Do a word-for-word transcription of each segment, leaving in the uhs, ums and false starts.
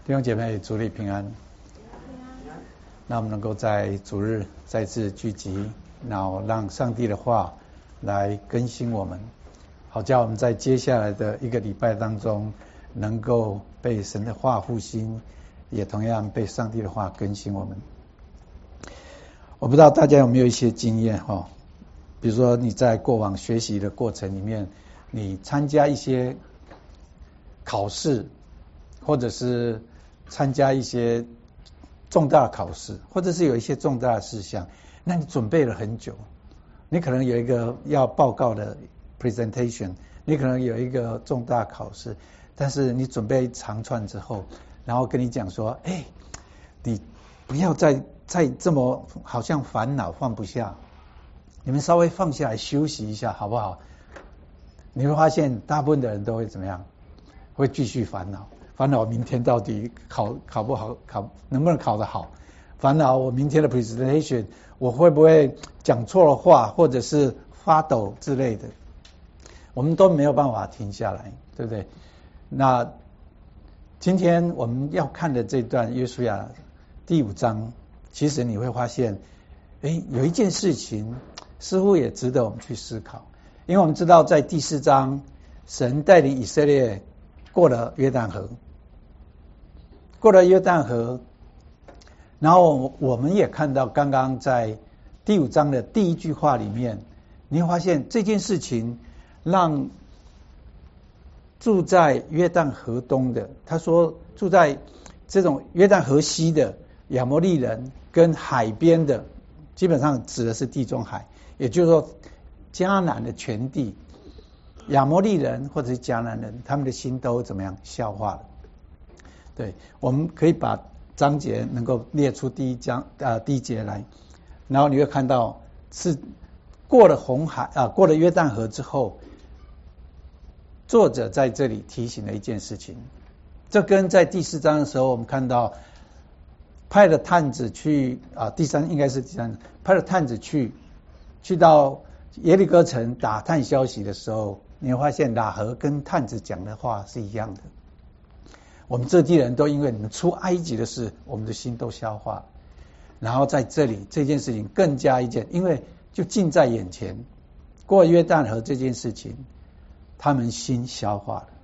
弟兄姐妹，主里平安。那我们能够在主日再次聚集，然后让上帝的话来更新我们，好叫我们在接下来的一个礼拜当中，能够被神的话复兴，也同样被上帝的话更新我们。我不知道大家有没有一些经验哈，比如说你在过往学习的过程里面，你参加一些考试，或者是参加一些重大考试，或者是有一些重大的事项，那你准备了很久，你可能有一个要报告的 presentation， 你可能有一个重大考试，但是你准备一长串之后，然后跟你讲说，哎，你不要再再这么好像烦恼放不下，你们稍微放下来休息一下好不好？你会发现大部分的人都会怎么样？会继续烦恼。烦恼明天到底考考不好，考能不能考得好？烦恼我明天的 presentation 我会不会讲错了话，或者是发抖之类的，我们都没有办法停下来，对不对？那今天我们要看的这段约书亚第五章，其实你会发现，哎，有一件事情似乎也值得我们去思考，因为我们知道在第四章，神带领以色列过了约旦河，过了约旦河，然后我们也看到刚刚在第五章的第一句话里面，你会发现这件事情让住在约旦河东的，他说住在这种约旦河西的亚摩利人跟海边的，基本上指的是地中海，也就是说迦南的全地，亚摩利人或者是迦南人，他们的心都怎么样消化了？对，我们可以把章节能够列出第一章啊、呃、第一节来，然后你会看到是过了红海啊，过了约旦河之后，作者在这里提醒了一件事情，这跟在第四章的时候我们看到派了探子去啊，第三应该是第三，派了探子去去到耶利哥城打探消息的时候，你会发现喇合跟探子讲的话是一样的。我们这地人都因为你们出埃及的事，我们的心都消化了。然后在这里这件事情更加一件，因为就近在眼前，过约旦河这件事情，他们心消化了。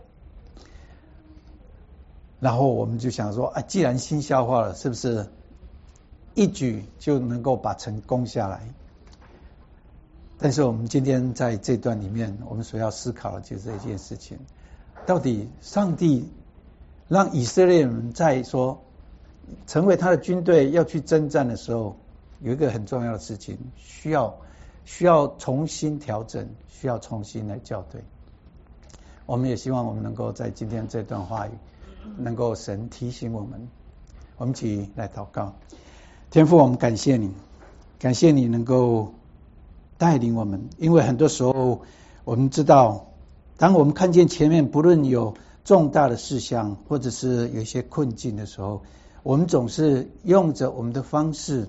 然后我们就想说，啊，既然心消化了，是不是一举就能够把城攻下来？但是我们今天在这段里面，我们所要思考的就是这件事情，到底上帝让以色列人在说成为他的军队要去征战的时候，有一个很重要的事情需要需要重新调整，需要重新来校对。我们也希望我们能够在今天这段话语能够神提醒我们。我们一起来祷告。天父，我们感谢你，感谢你能够带领我们，因为很多时候我们知道，当我们看见前面不论有重大的事项，或者是有一些困境的时候，我们总是用着我们的方式，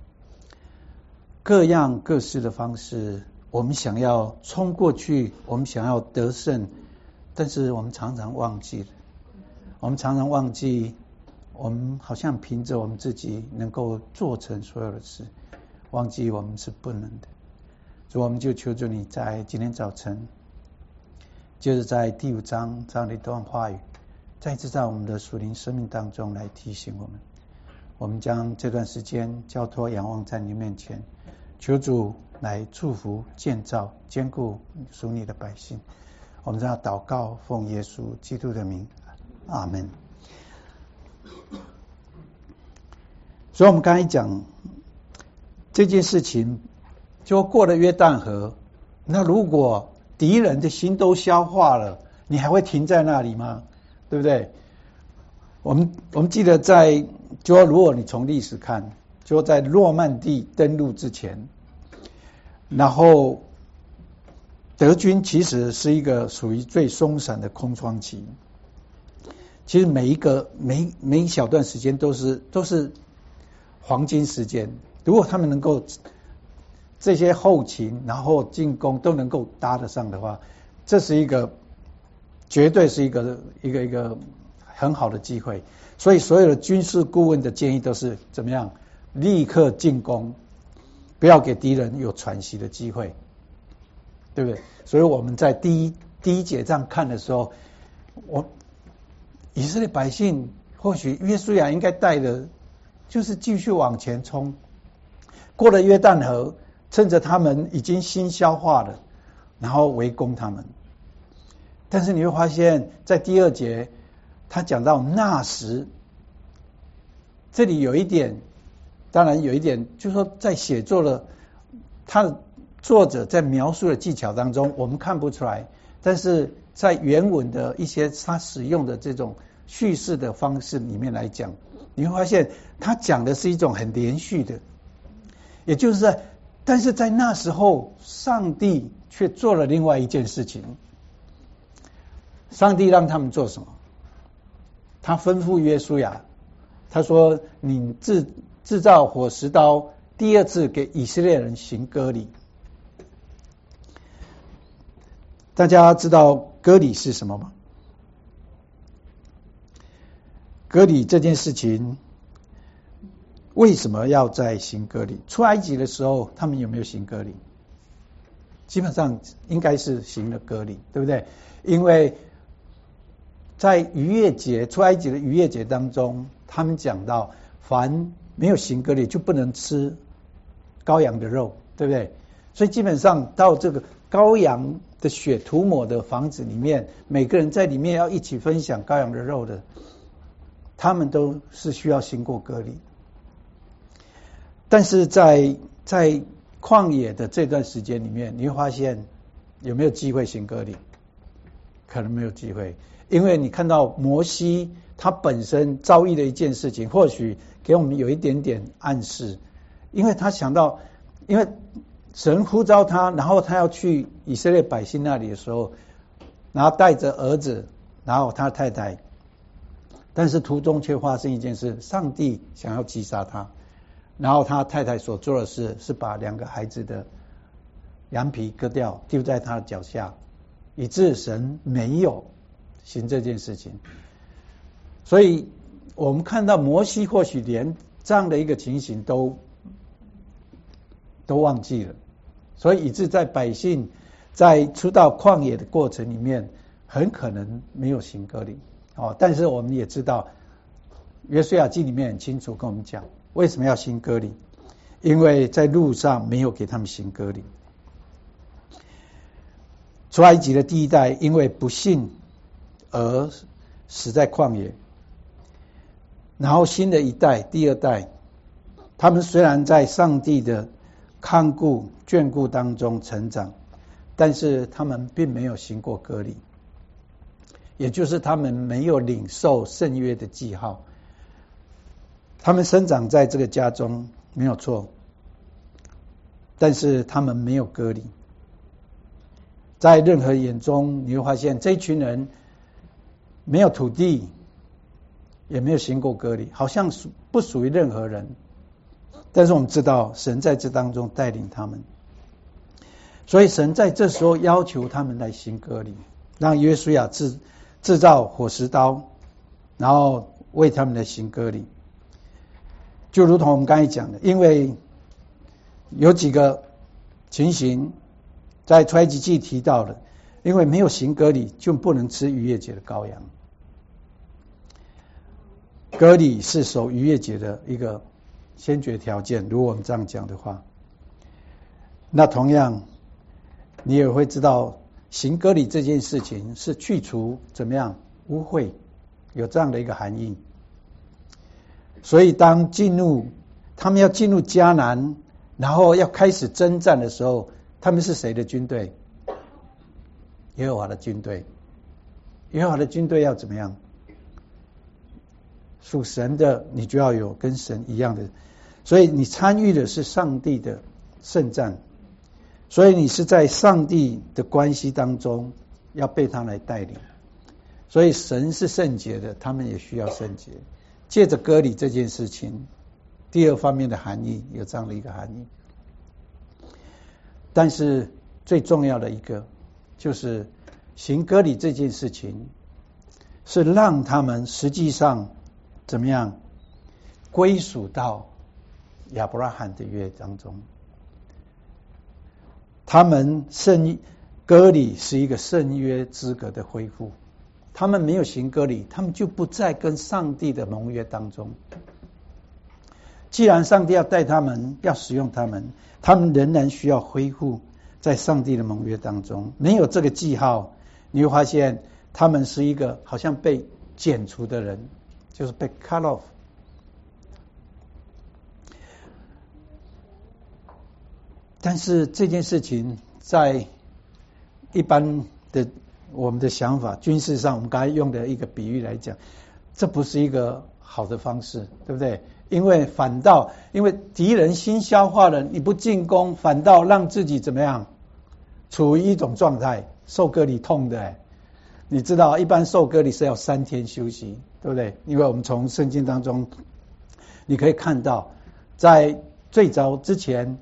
各样各式的方式，我们想要冲过去，我们想要得胜，但是我们常常忘记了，我们常常忘记，我们好像凭着我们自己能够做成所有的事，忘记我们是不能的。所以我们就求主你在今天早晨，就是在第五章这样的一段话语，再次在我们的属灵生命当中来提醒我们。我们将这段时间交托仰望在你面前，求主来祝福建造坚固属你的百姓。我们这样祷告，奉耶稣基督的名，阿们。所以我们刚才讲这件事情，就过了约旦河，那如果敌人的心都消化了，你还会停在那里吗？对不对？我们我们记得在，就说如果你从历史看，就在诺曼底登陆之前，然后德军其实是一个属于最松散的空窗期，其实每一个每每一小段时间都是都是黄金时间，如果他们能够这些后勤然后进攻都能够搭得上的话，这是一个绝对是一个一个一个很好的机会。所以所有的军事顾问的建议都是怎么样？立刻进攻，不要给敌人有喘息的机会，对不对？所以我们在第一第一节这样看的时候，我以色列百姓或许约书亚应该带的就是继续往前冲，过了约旦河，趁着他们已经新消化了，然后围攻他们。但是你会发现在第二节他讲到那时，这里有一点，当然有一点就是说在写作的他的作者在描述的技巧当中我们看不出来，但是在原文的一些他使用的这种叙事的方式里面来讲，你会发现他讲的是一种很连续的，也就是在但是在那时候上帝却做了另外一件事情。上帝让他们做什么？他吩咐约书亚，他说你制制造火石刀，第二次给以色列人行割礼。大家知道割礼是什么吗？割礼这件事情为什么要在行割礼？出埃及的时候他们有没有行割礼？基本上应该是行了割礼，对不对？因为在逾越节，出埃及的逾越节当中，他们讲到凡没有行割礼就不能吃羔羊的肉，对不对？所以基本上到这个羔羊的血涂抹的房子里面，每个人在里面要一起分享羔羊的肉的，他们都是需要行过割礼。但是在在旷野的这段时间里面，你会发现有没有机会行割礼？可能没有机会，因为你看到摩西他本身遭遇的一件事情，或许给我们有一点点暗示。因为他想到，因为神呼召他，然后他要去以色列百姓那里的时候，然后带着儿子，然后他太太，但是途中却发生一件事，上帝想要击杀他，然后他太太所做的事是把两个孩子的羊皮割掉，丢在他的脚下，以致神没有行这件事情。所以我们看到摩西或许连这样的一个情形都都忘记了，所以以致在百姓在出到旷野的过程里面，很可能没有行割礼。哦，但是我们也知道约书亚记里面很清楚跟我们讲为什么要行割礼，因为在路上没有给他们行割礼。出埃及的第一代因为不信而死在旷野，然后新的一代第二代，他们虽然在上帝的看顾眷顾当中成长，但是他们并没有行过割礼，也就是他们没有领受圣约的记号。他们生长在这个家中没有错，但是他们没有割礼。在任何眼中你会发现这一群人没有土地，也没有行过割礼，好像不属于任何人。但是我们知道神在这当中带领他们，所以神在这时候要求他们来行割礼，让约书亚制制造火石刀，然后为他们来行割礼。就如同我们刚才讲的，因为有几个情形在出埃及记提到的，因为没有行割礼就不能吃逾越节的羔羊。割礼是守逾越节的一个先决条件，如果我们这样讲的话，那同样你也会知道行割礼这件事情是去除怎么样污秽，有这样的一个含义。所以当进入他们要进入迦南，然后要开始征战的时候，他们是谁的军队？耶和华的军队。耶和华的军队要怎么样？属神的，你就要有跟神一样的，所以你参与的是上帝的圣战，所以你是在上帝的关系当中要被他来带领。所以神是圣洁的，他们也需要圣洁。借着割礼这件事情，第二方面的含义有这样的一个含义。但是最重要的一个就是行割礼这件事情是让他们实际上怎么样归属到亚伯拉罕的约当中。他们圣割礼是一个圣约资格的恢复，他们没有行割礼，他们就不再跟上帝的盟约当中。既然上帝要带他们，要使用他们，他们仍然需要恢复在上帝的盟约当中。没有这个记号，你会发现他们是一个好像被剪除的人，就是被 cut off。但是这件事情在一般的我们的想法，军事上我们刚才用的一个比喻来讲，这不是一个好的方式，对不对？因为反倒因为敌人新消化了，你不进攻，反倒让自己怎么样处于一种状态，受割礼痛的。你知道一般受割礼是要三天休息，对不对？因为我们从圣经当中你可以看到，在最早之前，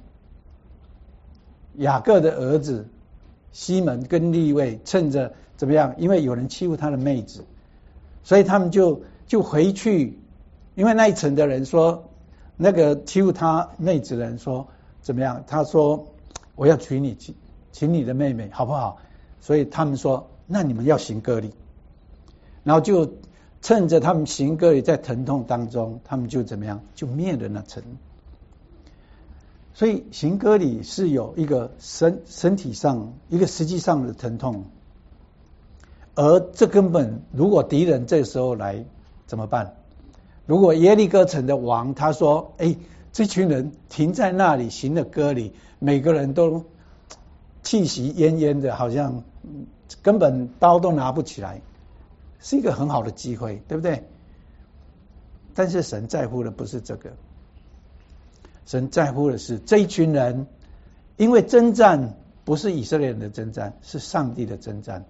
雅各的儿子西门跟利未趁着怎么样，因为有人欺负他的妹子，所以他们就就回去，因为那一层的人说，那个欺负他妹子的人说怎么样，他说我要娶你，请你的妹妹好不好？所以他们说那你们要行割礼，然后就趁着他们行割礼在疼痛当中，他们就怎么样就灭了那城。所以行割礼是有一个身身体上一个实际上的疼痛，而这根本如果敌人这时候来怎么办？如果耶利哥城的王他说，哎，这群人停在那里行了割礼，每个人都气息奄奄的，好像根本刀都拿不起来，是一个很好的机会，对不对？但是神在乎的不是这个，神在乎的是这一群人，因为征战不是以色列人的征战，是上帝的征战。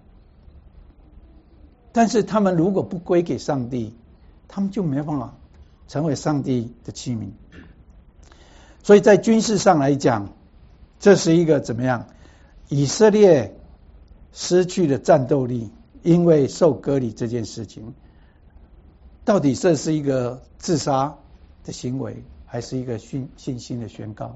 但是他们如果不归给上帝，他们就没办法成为上帝的器皿。所以在军事上来讲，这是一个怎么样？以色列失去了战斗力，因为受割礼这件事情，到底这是一个自杀的行为，还是一个信信心的宣告？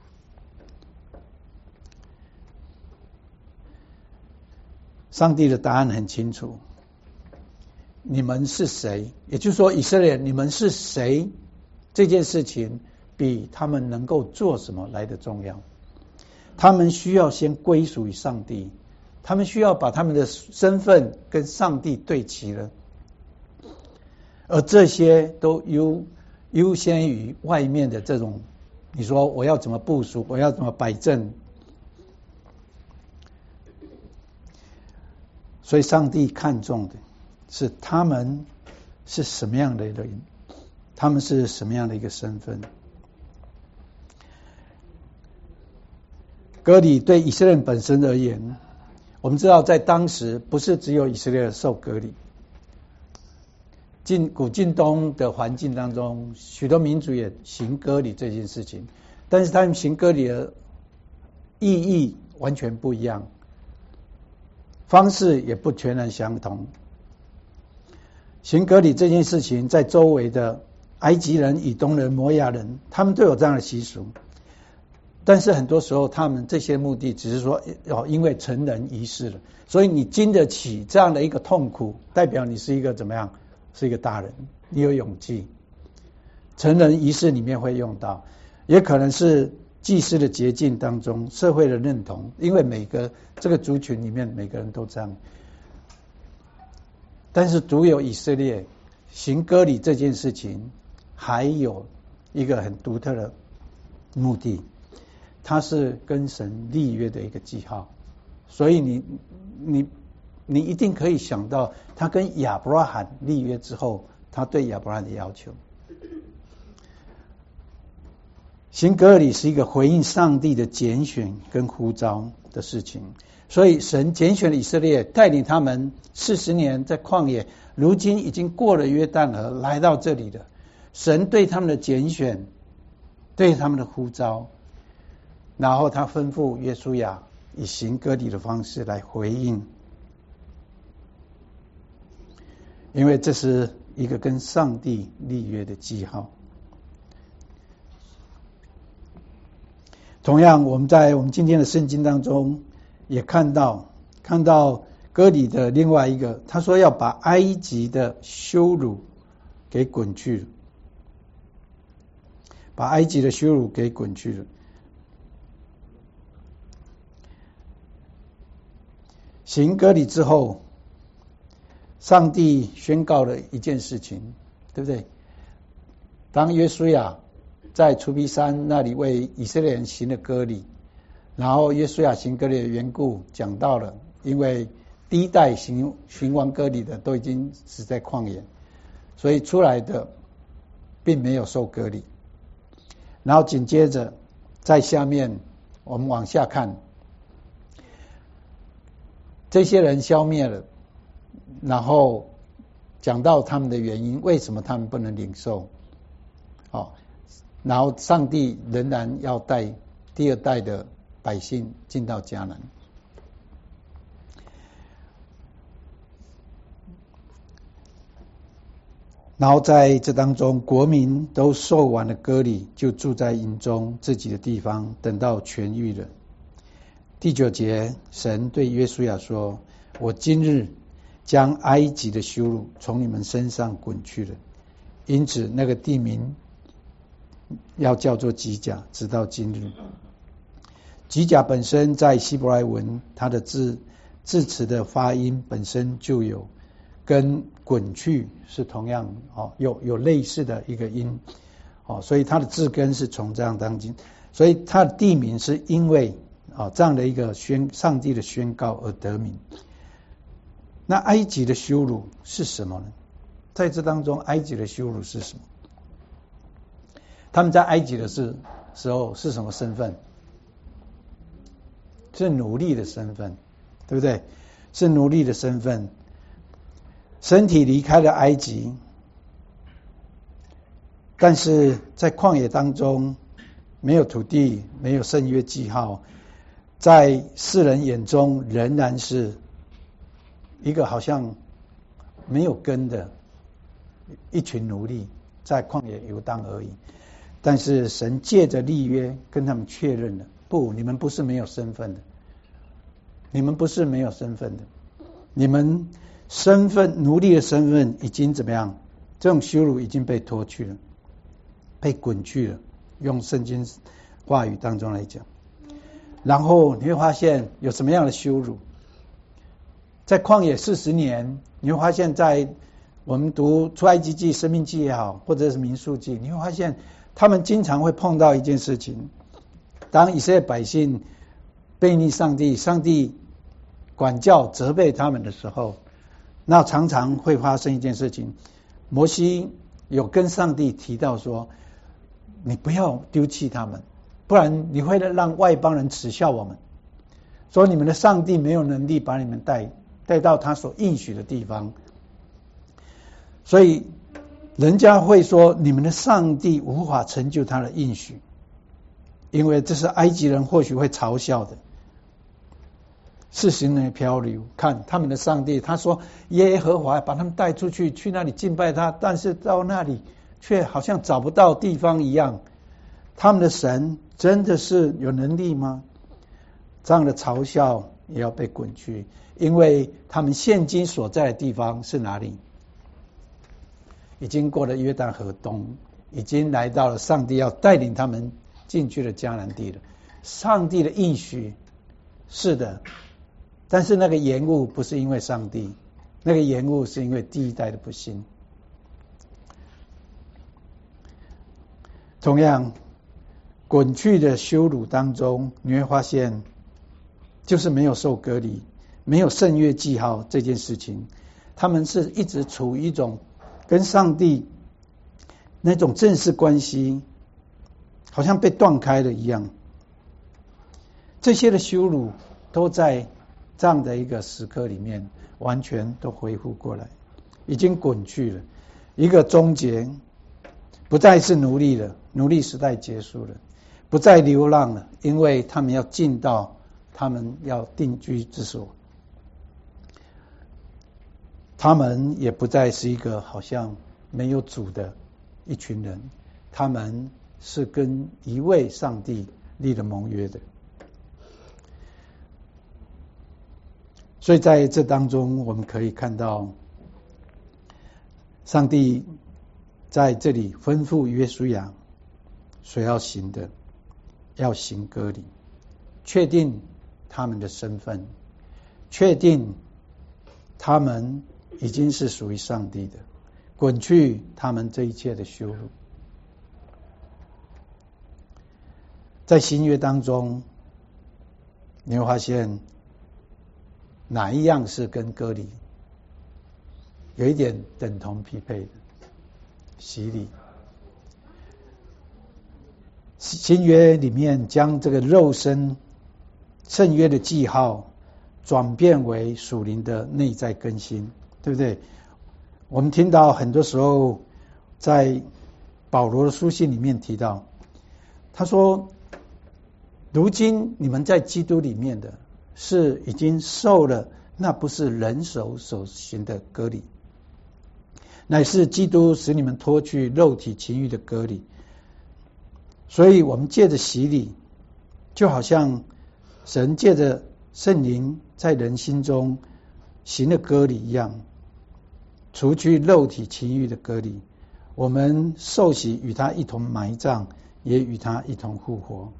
上帝的答案很清楚，你们是谁？也就是说，以色列你们是谁？这件事情比他们能够做什么来得重要。他们需要先归属于上帝，他们需要把他们的身份跟上帝对齐了，而这些都优优先于外面的这种，你说我要怎么部署，我要怎么摆正。所以上帝看重的是他们是什么样的人，他们是什么样的一个身份。割礼对以色列人本身而言，我们知道在当时不是只有以色列人受割礼，近古近东的环境当中，许多民族也行割礼这件事情，但是他们行割礼的意义完全不一样，方式也不全然相同。行割礼这件事情，在周围的埃及人、以东人、摩亚人，他们都有这样的习俗，但是很多时候他们这些目的只是说，哦，因为成人仪式了，所以你经得起这样的一个痛苦，代表你是一个怎么样？是一个大人，你有勇气。成人仪式里面会用到，也可能是祭司的捷径当中社会的认同，因为每个这个族群里面每个人都这样。但是独有以色列行割礼这件事情还有一个很独特的目的，它是跟神立约的一个记号。所以你你你一定可以想到，他跟亚伯拉罕立约之后，他对亚伯拉罕的要求。行割礼是一个回应上帝的拣选跟呼召的事情，所以神拣选了以色列，带领他们四十年在旷野，如今已经过了约旦河，来到这里了。神对他们的拣选，对他们的呼召，然后他吩咐约书亚以行割礼的方式来回应。 因为这是一个跟上帝立约的记号。同样，我们在我们今天的圣经当中也看到，看到歌里的另外一个，他说要把埃及的羞辱给滚去了，把埃及的羞辱给滚去了。行割礼之后，上帝宣告了一件事情，对不对？当约书亚在除皮山那里为以色列人行了割礼，然后约书亚行割礼的缘故讲到了，因为第一代行行完割礼的都已经死在旷野，所以出来的并没有受割礼。然后紧接着在下面我们往下看，这些人消灭了，然后讲到他们的原因，为什么他们不能领受？哦，然后上帝仍然要带第二代的百姓进到迦南。然后在这当中，国民都受完了割礼，就住在营中自己的地方，等到痊愈了。第九节，神对约书亚说：我今日将埃及的羞辱从你们身上滚去了。因此那个地名要叫做吉甲，直到今日。吉甲本身在希伯来文，它的字字词的发音本身就有跟滚去是同样哦，有有类似的一个音哦，所以它的字根是从这样当今，所以它的地名是因为啊，这样的一个宣上帝的宣告而得名。那埃及的羞辱是什么呢？在这当中，埃及的羞辱是什么？他们在埃及的时时候是什么身份？是奴隶的身份，对不对？是奴隶的身份，身体离开了埃及，但是在旷野当中没有土地，没有圣约记号，在世人眼中仍然是一个好像没有根的一群奴隶，在旷野游荡而已。但是神借着立约跟他们确认了，不，你们不是没有身份的，你们不是没有身份的，你们身份奴隶的身份已经怎么样？这种羞辱已经被脱去了，被滚去了，用圣经话语当中来讲。然后你会发现有什么样的羞辱？在旷野四十年，你会发现在我们读出埃及记、生命记也好，或者是民数记，你会发现他们经常会碰到一件事情，当以色列百姓悖逆上帝，上帝管教责备他们的时候，那常常会发生一件事情，摩西有跟上帝提到说，你不要丢弃他们，不然你会让外邦人耻笑我们，说你们的上帝没有能力把你们带带到他所应许的地方，所以人家会说你们的上帝无法成就他的应许，因为这是埃及人或许会嘲笑的。四十年漂流，看他们的上帝，他说耶和华把他们带出去，去那里敬拜他，但是到那里却好像找不到地方一样。他们的神真的是有能力吗？这样的嘲笑也要被滚去，因为他们现今所在的地方是哪里？已经过了约旦河东，已经来到了上帝要带领他们进去的迦南地了。上帝的应许是的，但是那个延误不是因为上帝，那个延误是因为第一代的不信。同样，滚去的羞辱当中，你会发现，就是没有受割礼，没有圣约记号这件事情，他们是一直处于一种跟上帝那种正式关系好像被断开了一样。这些的羞辱都在这样的一个时刻里面完全都恢复过来，已经滚去了，一个终结，不再是奴隶了，奴隶时代结束了，不再流浪了，因为他们要进到他们要定居之所。 他们也不再是一个好像没有主的一群人，他们是跟一位上帝立了盟约的。所以在这当中，我们可以看到上帝在这里吩咐约书亚所要行的，要行割礼，确定他们的身份，确定他们已经是属于上帝的，滚去他们这一切的羞辱。在新约当中，你会发现哪一样是跟割礼有一点等同匹配的？洗礼。新约里面将这个肉身圣约的记号转变为属灵的内在更新，对不对？我们听到很多时候在保罗的书信里面提到，他说如今你们在基督里面的是已经受了，那不是人手所行的割礼，乃是基督使你们脱去肉体情欲的割礼。所以我们借着洗礼，就好像神借着圣灵在人心中行的割礼一样，除去肉体情欲的割礼，我们受洗与他一同埋葬，也与他一同复活。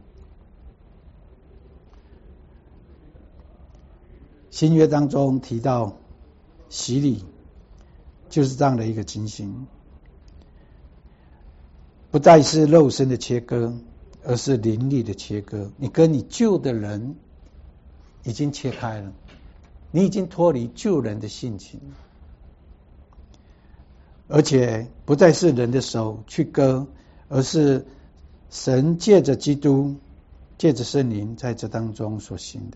新约当中提到洗礼就是这样的一个情形，不再是肉身的切割，而是灵里的切割。你跟你旧的人已经切开了，你已经脱离旧人的性情，而且不再是人的手去割，而是神借着基督，借着圣灵在这当中所行的。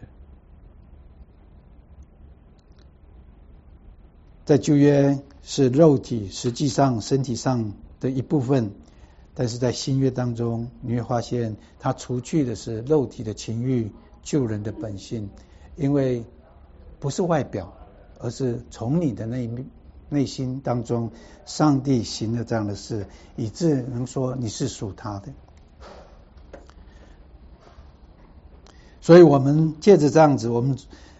在旧约是肉体实际上身体上的一部分，但是在新约当中，你会发现它除去的是肉体的情欲，旧人的本性，因为不是外表，而是从你的内内心当中，上帝行了这样的事，以致能说你是属他的。所以我们借着这样子，我们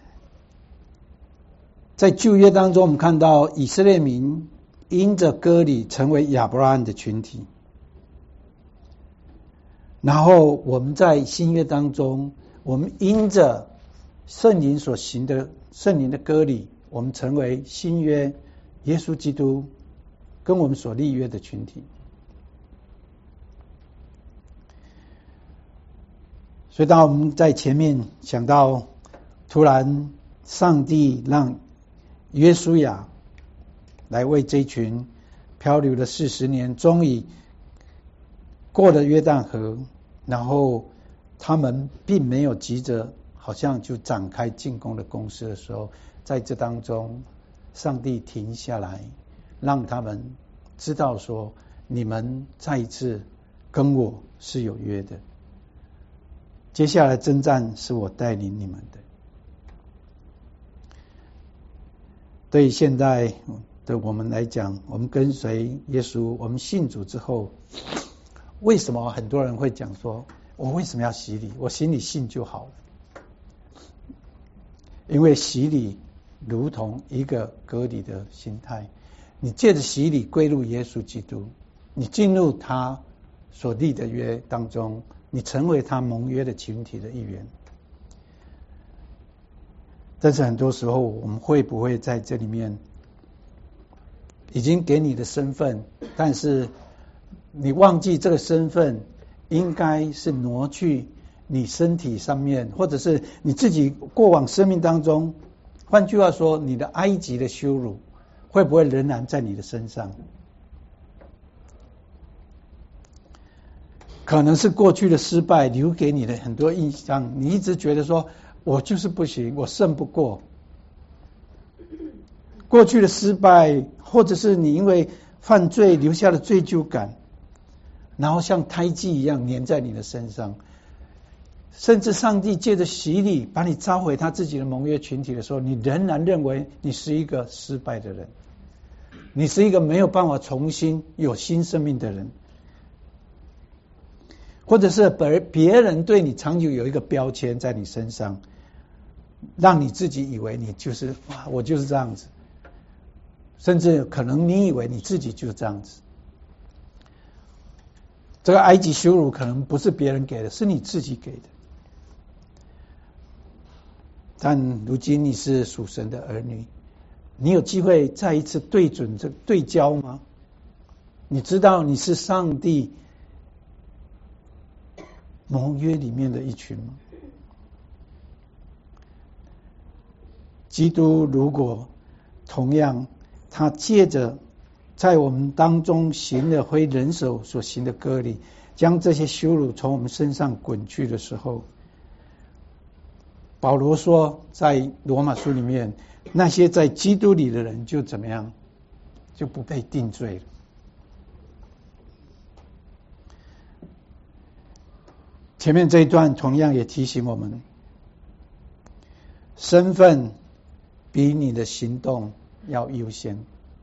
在旧约当中，我们看到以色列民因着割礼成为亚伯拉罕的群体，然后我们在新约当中，我们因着圣灵所行的圣灵的割礼，我们成为新约耶稣基督跟我们所立约的群体。所以当我们在前面想到，突然上帝让约书亚来为这群漂流了四十年，终于过了约旦河，然后他们并没有急着好像就展开进攻的攻势的时候，在这当中上帝停下来，让他们知道说，你们再一次跟我是有约的，接下来征战是我带领你们的。对现在的我们来讲，我们跟随耶稣，我们信主之后，为什么很多人会讲说，我为什么要洗礼？我心里信就好了。因为洗礼如同一个割礼的心态，你借着洗礼归入耶稣基督，你进入他所立的约当中，你成为他盟约的群体的一员。但是很多时候，我们会不会在这里面已经给你的身份，但是你忘记这个身份应该是挪去你身体上面，或者是你自己过往生命当中，换句话说，你的埃及的羞辱会不会仍然在你的身上？可能是过去的失败留给你的很多印象，你一直觉得说，我就是不行，我胜不过。过去的失败，或者是你因为犯罪留下了罪疚感，然后像胎记一样粘在你的身上。 甚至上帝借着洗礼把你召回他自己的盟约群体的时候，你仍然认为你是一个失败的人，你是一个没有办法重新有新生命的人，或者是别人对你长久有一个标签在你身上，让你自己以为你就是哇，我就是这样子，甚至可能你以为你自己就是这样子。这个埃及羞辱可能不是别人给的，是你自己给的。但如今你是属神的儿女，你有机会再一次对准这对焦吗？你知道你是上帝盟约里面的一群吗？基督如果同样他借着在我们当中行了非人手所行的割礼，将这些羞辱从我们身上滚去的时候，保罗说在罗马书里面，那些在基督里的人就怎么样，就不被定罪了。前面这一段同样也提醒我们，身份比你的行动要优先。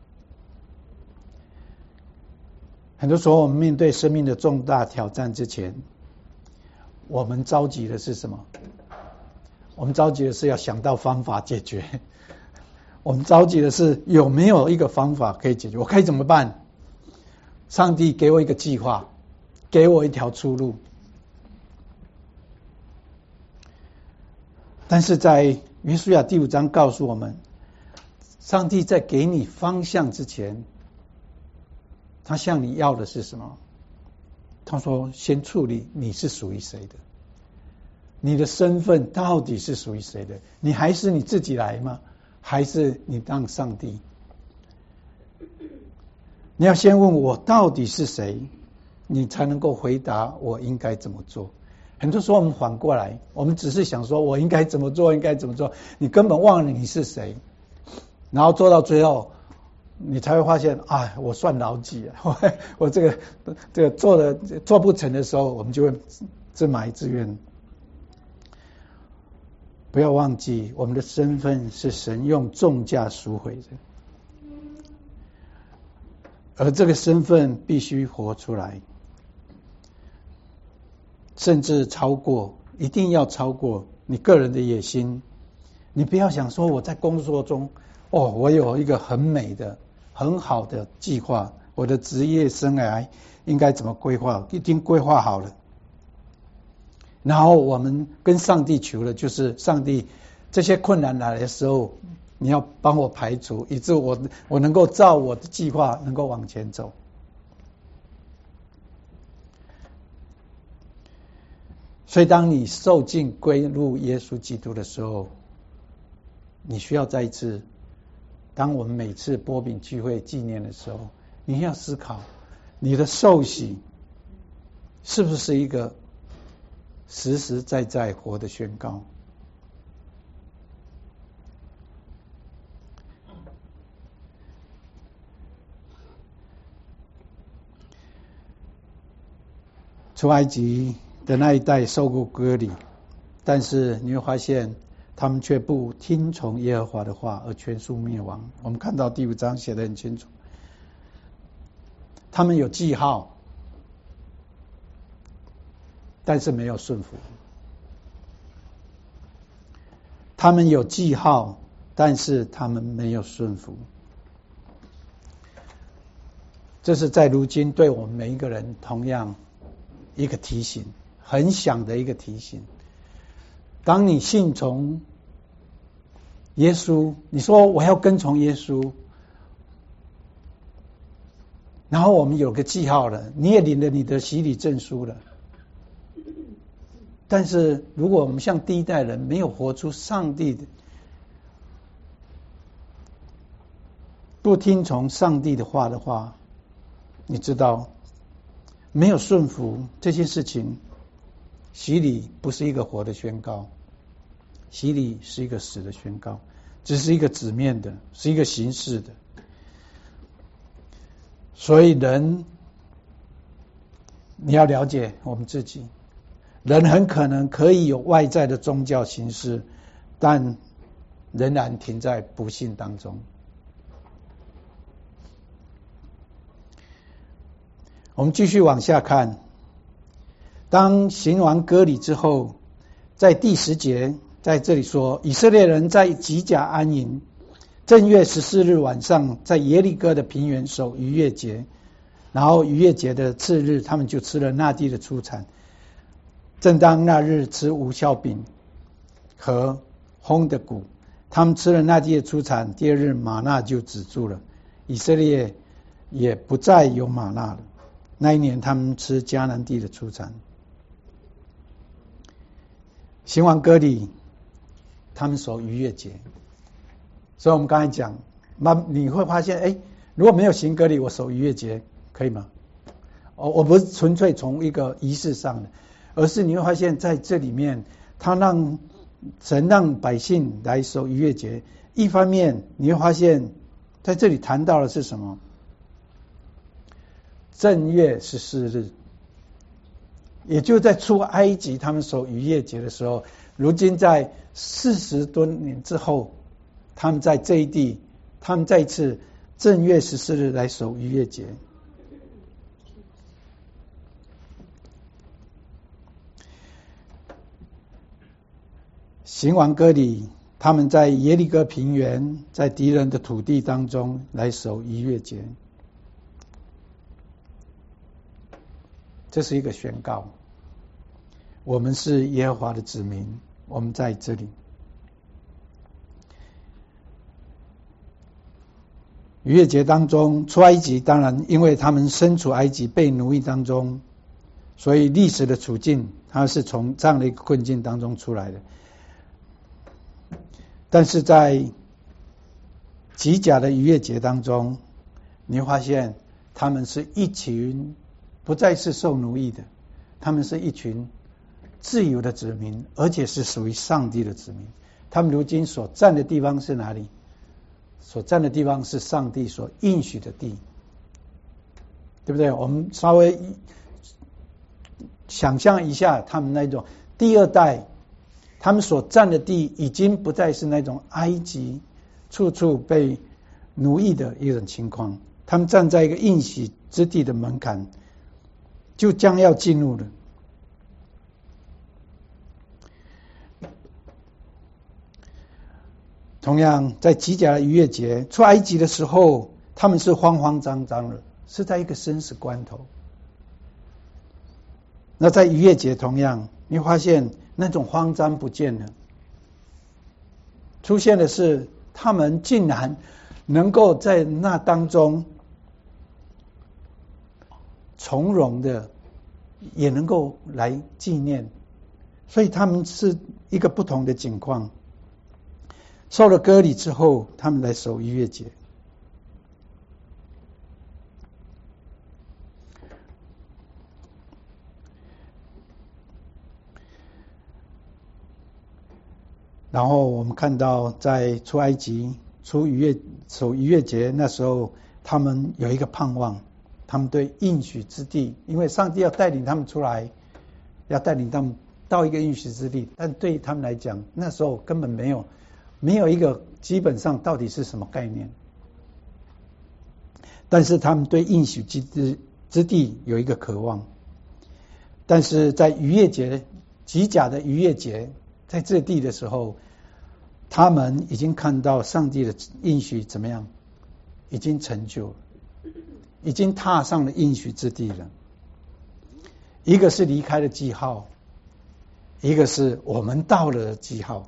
很多时候我们面对生命的重大挑战之前，我们着急的是什么？我们着急的是要想到方法解决，我们着急的是有没有一个方法可以解决，我该怎么办？上帝给我一个计划，给我一条出路。但是在约书亚第五章告诉我们，上帝在给你方向之前，他向你要的是什么？他说先处理你是属于谁的，你的身份到底是属于谁的？你还是你自己来吗？还是你当上帝？你要先问我到底是谁，你才能够回答我应该怎么做。很多时候我们反过来，我们只是想说我应该怎么做，应该怎么做，你根本忘了你是谁，然后做到最后你才会发现，哎，我算老几啊？我我这个这个做的做不成的时候，我们就会自埋自怨。不要忘记，我们的身份是神用重价赎回的，而这个身份必须活出来，甚至超过，一定要超过你个人的野心。你不要想说我在工作中，哦，我有一个很美的、很好的计划，我的职业生涯应该怎么规划，已经规划好了。然后我们跟上帝求的就是上帝，这些困难来的时候，你要帮我排除，以致我我能够照我的计划能够往前走。所以当你受尽归入耶稣基督的时候，你需要再一次，当我们每次擘饼聚会纪念的时候，你要思考你的受洗是不是一个实实在在活的宣告。出埃及的那一代受过割礼，但是你会发现他们却不听从耶和华的话，而全数灭亡。我们看到第五章写得很清楚，他们有记号，但是没有顺服。他们有记号，但是他们没有顺服。这是在如今对我们每一个人同样一个提醒，很响的一个提醒。当你信从耶稣，你说我要跟从耶稣，然后我们有个记号了，你也领了你的洗礼证书了。但是如果我们像第一代人没有活出上帝的，不听从上帝的话的话，你知道没有顺服这件事情，洗礼不是一个活的宣告，洗礼是一个死的宣告，只是一个纸面的，是一个形式的。所以人，你要了解我们自己， 人很可能可以有外在的宗教形式，但仍然停在不信当中。我们继续往下看，当行完割礼之后，在第十节在这里说，以色列人在吉甲安营，正月十四日晚上，在耶利哥的平原守逾越节，然后逾越节的次日，他们就吃了那地的出产。正当那日吃无酵饼和烘的谷，他们吃了那地的出产，第二日玛纳就止住了，以色列也不再有玛纳了。那一年他们吃迦南地的出产。行完割礼，他们守逾越节。所以我们刚才讲，那你会发现，哎，如果没有行割礼，我守逾越节可以吗？哦，我不是纯粹从一个仪式上的，而是你会发现在这里面，他让神让百姓来守逾越节。一方面你会发现在这里谈到的是什么？正月十四日，也就在出埃及他们守逾越节的时候，如今在四十多年之后，他们在这一地，他们再一次正月十四日来守逾越节。行完割礼，他们在耶利哥平原，在敌人的土地当中来守逾越节。这是一个宣告，我们是耶和华的子民，我们在这里。逾越节当中出埃及，当然因为他们身处埃及被奴役当中，所以历史的处境它是从这样的一个困境当中出来的。但是在吉甲的逾越节当中，你会发现他们是一群不再是受奴役的，他们是一群自由的子民，而且是属于上帝的子民。他们如今所站的地方是哪里？所站的地方是上帝所应许的地，对不对？我们稍微想象一下，他们那种第二代，他们所站的地已经不再是那种埃及处处被奴役的一种情况，他们站在一个应许之地的门槛，就将要进入了。同样在吉甲的逾越节出埃及的时候，他们是慌慌张张的，是在一个生死关头。那在逾越节同样，你发现那种慌张不见了，出现的是他们竟然能够在那当中从容的也能够来纪念，所以他们是一个不同的境况。受了割礼之后，他们来守逾越节。然后我们看到在出埃及出逾越守逾越节那时候，他们有一个盼望，他们对应许之地，因为上帝要带领他们出来，要带领他们到一个应许之地，但对他们来讲，那时候根本没有没有一个基本上到底是什么概念。但是他们对应许之之地有一个渴望。但是在逾越节吉甲的逾越节在这地的时候，他们已经看到上帝的应许怎么样，已经成就了，已经踏上了应许之地了。一个是离开了记号，一个是我们到了记号。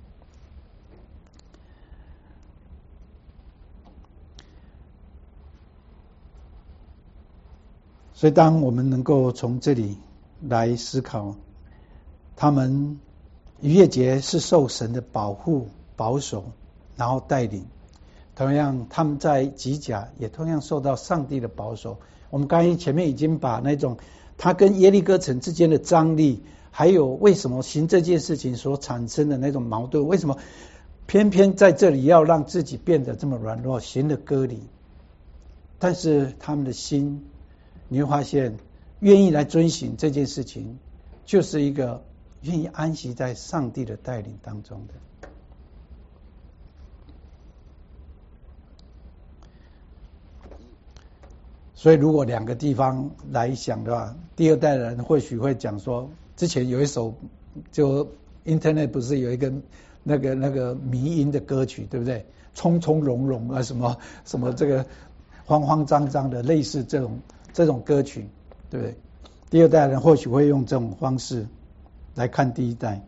所以当我们能够从这里来思考，他们逾越节是受神的保护保守然后带领，同样他们在吉甲也同样受到上帝的保守。我们刚才前面已经把那种他跟耶利哥城之间的张力，还有为什么行这件事情所产生的那种矛盾，为什么偏偏在这里要让自己变得这么软弱，行了割礼，但是他们的心你会发现愿意来遵行这件事情， 就是一个愿意安息在上帝的带领当中的。所以如果两个地方来想的话，第二代人或许会讲说，之前有一首就 Internet 不是有一个那个那个迷音的歌曲，对不对？从从容容啊，什么什么这个慌慌张张的，类似这种这种歌曲，对不对？第二代人或许会用这种方式来看第一代。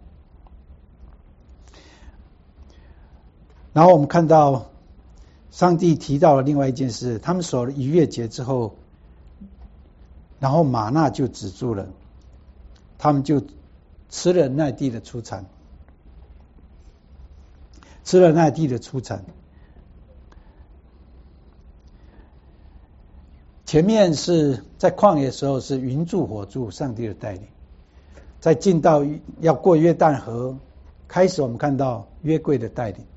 然后我们看到上帝提到了另外一件事，他们守了逾越节之后，然后玛纳就止住了，他们就吃了那地的出产，吃了那地的出产。前面是在旷野的时候是云柱火柱，上帝的带领，在进到要过约旦河，开始我们看到约柜的带领。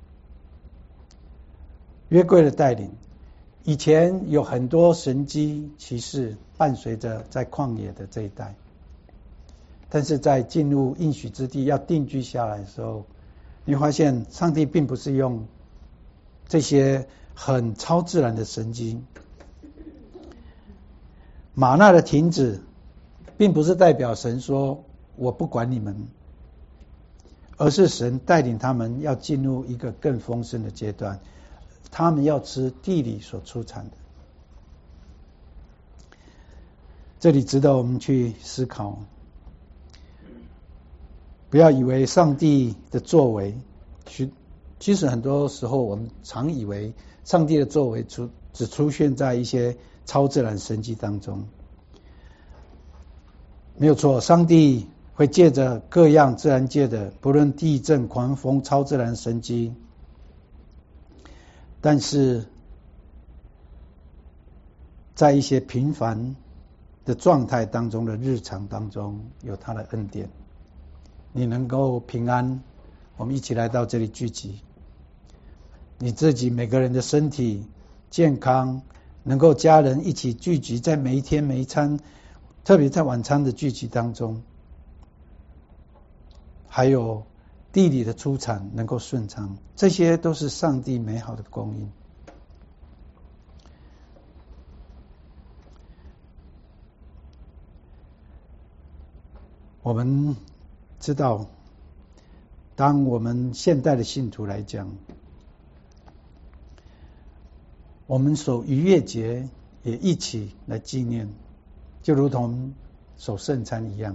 约柜的带领，以前有很多神迹奇事伴随着在旷野的这一代，但是在进入应许之地要定居下来的时候，你发现上帝并不是用这些很超自然的神迹。玛纳的停止并不是代表神说我不管你们，而是神带领他们要进入一个更丰盛的阶段，他们要吃地里所出产的。这里值得我们去思考，不要以为上帝的作为，其实很多时候我们常以为上帝的作为出只出现在一些超自然神迹当中。没有错，上帝会借着各样自然界的，不论地震、狂风、超自然神迹，但是在一些平凡的状态当中的日常当中，有他的恩典，你能够平安。我们一起来到这里聚集，你自己每个人的身体健康，能够家人一起聚集，在每一天每一餐，特别在晚餐的聚集当中，还有地里的出产能够顺畅，这些都是上帝美好的供应。我们知道，当我们现代的信徒来讲，我们守逾越节也一起来纪念，就如同守圣餐一样。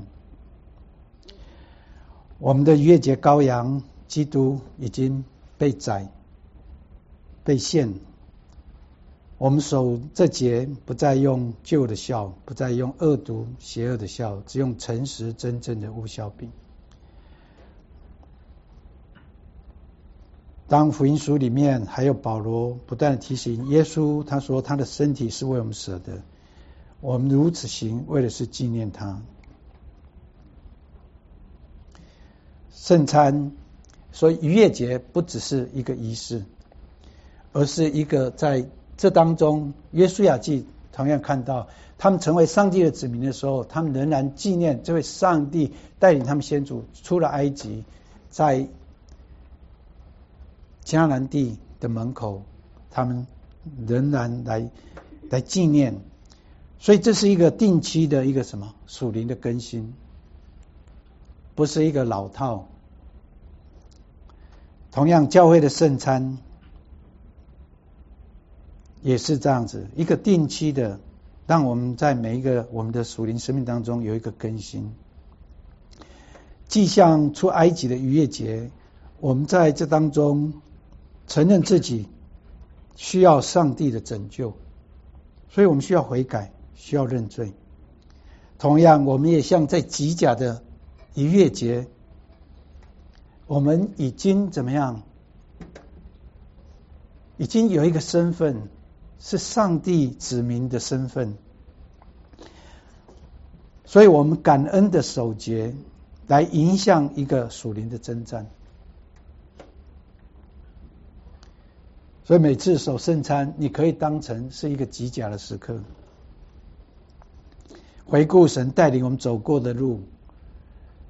我们的逾越节羔羊基督已经被宰被献，我们守这节不再用旧的酵，不再用恶毒邪恶的酵，只用诚实真正的无酵饼。当福音书里面还有保罗不断的提醒耶稣，他说他的身体是为我们舍的，我们如此行为的是纪念他。圣餐，所以逾越节不只是一个仪式，而是一个在这当中，约书亚记同样看到，他们成为上帝的子民的时候，他们仍然纪念这位上帝带领他们先祖出了埃及，在迦南地的门口，他们仍然来来纪念。所以这是一个定期的一个什么属灵的更新，不是一个老套。同样教会的圣餐也是这样子，一个定期的，让我们在每一个我们的属灵生命当中有一个更新。既像出埃及的逾越节，我们在这当中承认自己需要上帝的拯救，所以我们需要悔改，需要认罪。同样我们也像在吉甲的逾越节，我们已经怎么样，已经有一个身份，是上帝子民的身份，所以我们感恩的守节来影响一个属灵的征战。所以每次守圣餐，你可以当成是一个吉甲的时刻，回顾神带领我们走过的路，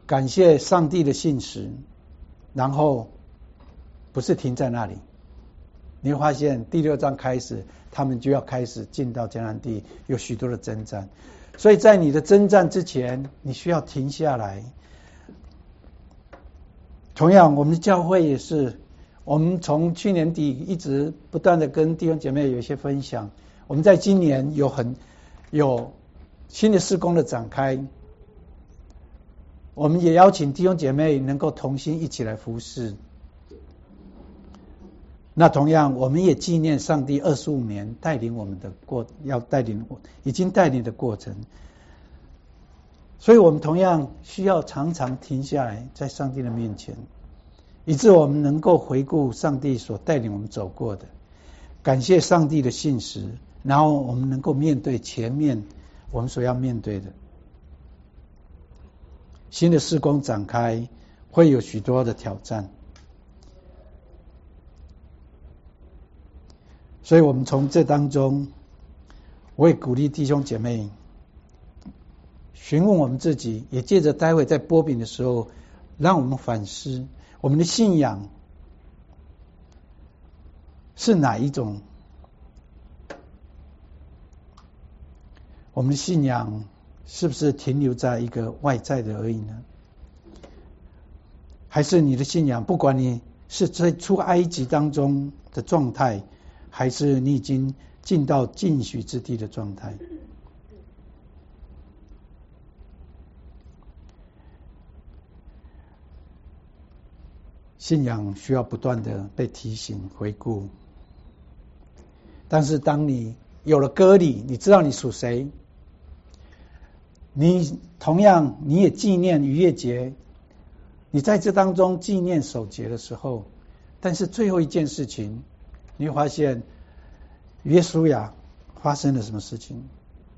感谢上帝的信实，然后不是停在那里，你会发现第六章开始，他们就要开始进到迦南地，有许多的征战。所以在你的征战之前，你需要停下来。同样，我们的教会也是，我们从去年底一直不断的跟弟兄姐妹有一些分享。我们在今年有很有新的事工的展开，我们也邀请弟兄姐妹能够同心一起来服侍。那同样，我们也纪念上帝二十五年带领我们的过，要带领已经带领的过程。所以我们同样需要常常停下来，在上帝的面前，以致我们能够回顾上帝所带领我们走过的，感谢上帝的信实，然后我们能够面对前面我们所要面对的新的事工展开，会有许多的挑战。所以我们从这当中，我也鼓励弟兄姐妹询问我们自己，也借着待会在擘饼的时候，让我们反思我们的信仰是哪一种？我们的信仰是不是停留在一个外在的而已呢？还是你的信仰，不管你是在出埃及当中的状态，还是你已经进到应许之地的状态？信仰需要不断的被提醒、回顾。但是当你有了割礼，你知道你属谁，你同样你也纪念逾越节，你在这当中纪念守节的时候，但是最后一件事情，你会发现约书亚发生了什么事情？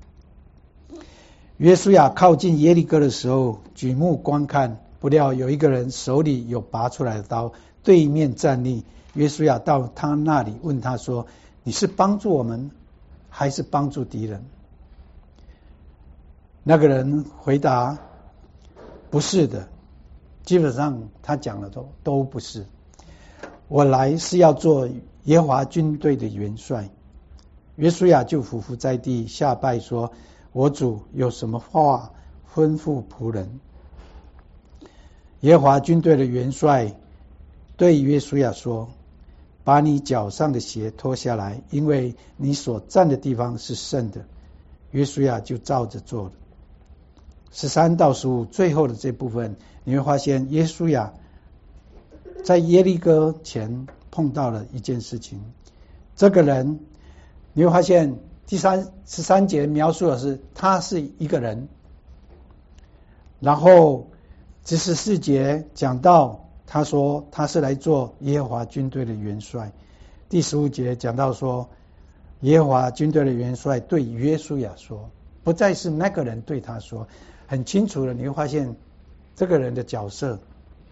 约书亚靠近耶利哥的时候，举目观看，不料有一个人手里有拔出来的刀，对面站立。约书亚到他那里问他说：你是帮助我们还是帮助敌人？那个人回答：不是的。基本上他讲的都都不是。我来是要做耶和华军队的元帅。约书亚就俯伏在地下拜说：我主有什么话吩咐仆人？耶和华军队的元帅对约书亚说：把你脚上的鞋脱下来，因为你所站的地方是圣的。约书亚就照着做了。十三到十五最后的这部分，你会发现约书亚在耶利哥前碰到了一件事情。这个人你会发现第三十三节描述的是他是一个人，然后第十四节讲到他说他是来做耶和华军队的元帅。第十五节讲到说耶和华军队的元帅对约书亚说，不再是那个人对他说，很清楚的你会发现这个人的角色。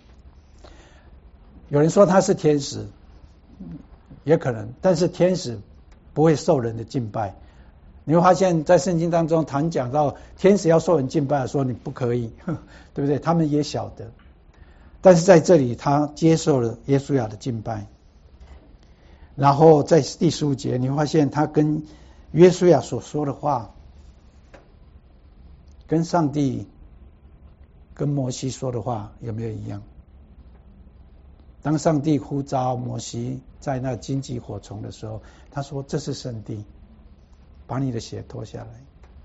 有人说他是天使，也可能，但是天使不会受人的敬拜。你会发现在圣经当中谈讲到天使要受人敬拜，说你不可以，对不对？他们也晓得，但是在这里他接受了约书亚的敬拜。然后在第十五节你会发现他跟约书亚所说的话，跟上帝跟摩西说的话有没有一样？当上帝呼召摩西在那荆棘火丛的时候，他说这是圣地，把你的鞋脱下来。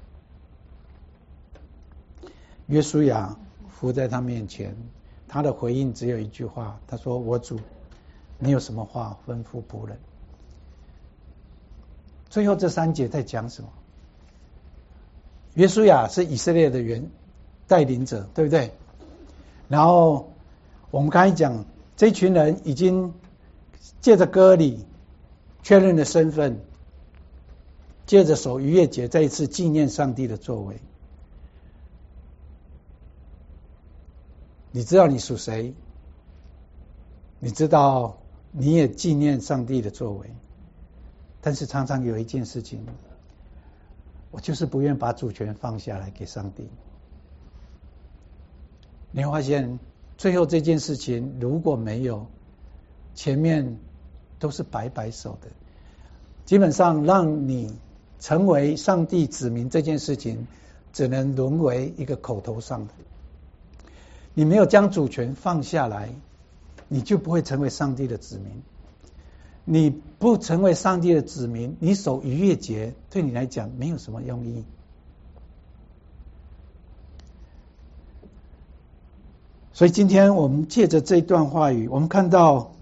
约书亚伏在他面前，他的回应只有一句话，他说：我主，你有什么话吩咐仆人？最后这三节在讲什么？约书亚是以色列的原带领者，对不对？然后我们刚才讲，这群人已经借着割礼确认了身份，借着守逾越节再一次纪念上帝的作为。你知道你属谁，你知道你也纪念上帝的作为，但是常常有一件事情，我就是不愿把主权放下来给上帝。 你会发现最后这件事情如果没有，前面都是摆摆手的。基本上让你成为上帝子民这件事情，只能沦为一个口头上的。你没有将主权放下来，你就不会成为上帝的子民。你不成为上帝的子民，你守逾越节对你来讲没有什么用意。所以今天我们借着这一段话语，我们看到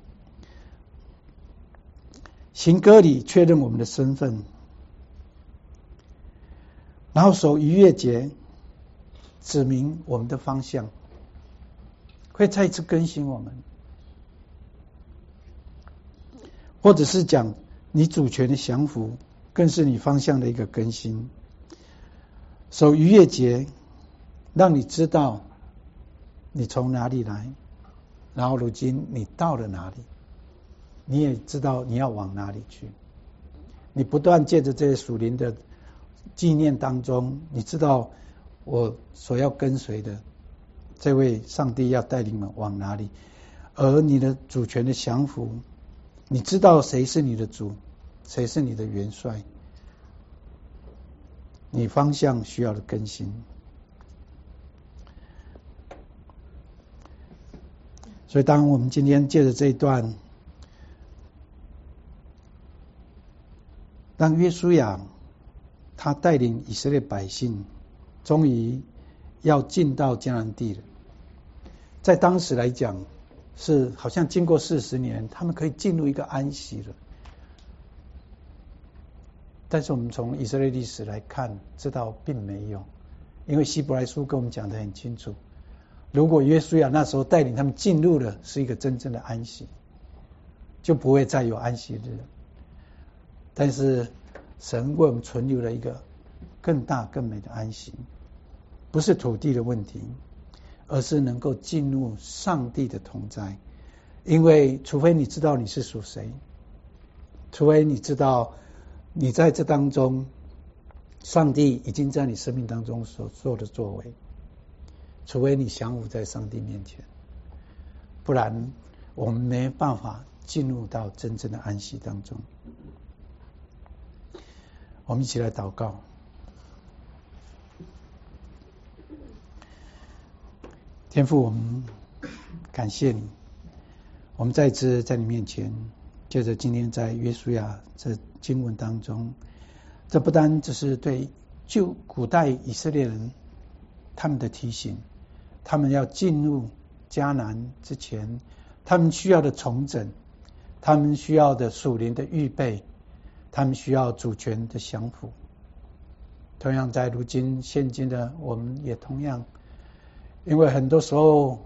行割礼确认我们的身份，然后守逾越节指明我们的方向，会再一次更新我们，或者是讲你主权的降服，更是你方向的一个更新。守逾越节让你知道你从哪里来，然后如今你到了哪里，你也知道你要往哪里去。你不断借着这些属灵的纪念当中，你知道我所要跟随的这位上帝要带领我们往哪里，而你的主权的降服，你知道谁是你的主，谁是你的元帅，你方向需要的更新。所以当我们今天借着这一段，让约书亚他带领以色列百姓终于要进到迦南地了，在当时来讲是好像经过四十年他们可以进入一个安息了。但是我们从以色列历史来看，知道并没有，因为希伯来书跟我们讲得很清楚，如果约书亚那时候带领他们进入的是一个真正的安息，就不会再有安息日。但是神为我们存留了一个更大更美的安息，不是土地的问题，而是能够进入上帝的同在。因为除非你知道你是属谁，除非你知道你在这当中上帝已经在你生命当中所做的作为，除非你降服在上帝面前，不然我们没办法进入到真正的安息当中。我们一起来祷告。天父，我们感谢你，我们再一次在你面前，借着今天在约书亚这经文当中，这不单只是对旧古代以色列人他们的提醒，他们要进入迦南之前，他们需要的重整，他们需要的属灵的预备，他们需要主权的降服。同样在如今现今的我们也同样，因为很多时候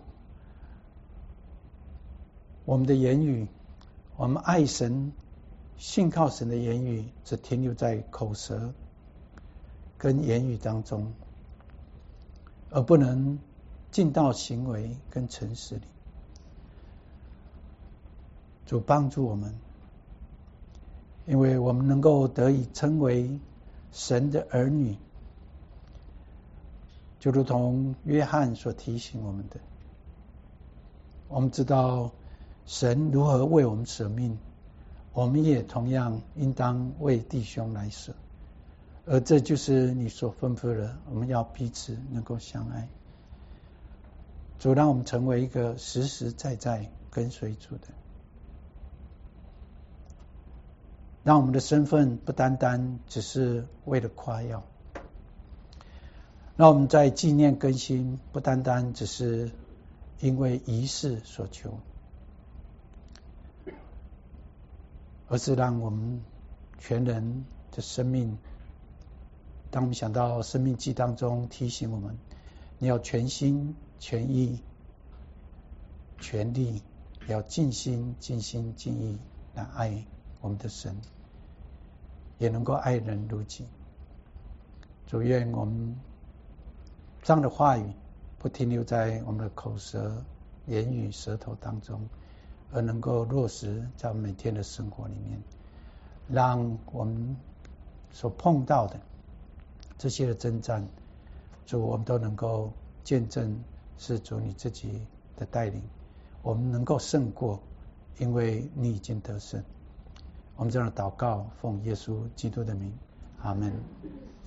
我们的言语，我们爱神信靠神的言语只停留在口舌跟言语当中，而不能进到行为跟诚实里。主帮助我们，因为我们能够得以称为神的儿女，就如同约翰所提醒我们的，我们知道神如何为我们舍命，我们也同样应当为弟兄来舍，而这就是你所吩咐的，我们要彼此能够相爱。主让我们成为一个实实在在跟随主的，让我们的身份不单单只是为了夸耀，让我们在纪念更新不单单只是因为仪式所求，而是让我们全人的生命，当我们想到生命记当中提醒我们，你要全心全意全力，要尽心尽心尽意来爱我们的神，也能够爱人如己。主，愿我们这样的话语不停留在我们的口舌言语舌头当中，而能够落实在每天的生活里面，让我们所碰到的这些的征战，主，我们都能够见证是主你自己的带领，我们能够胜过，因为你已经得胜。我们这样祷告，奉耶稣基督的名，阿们。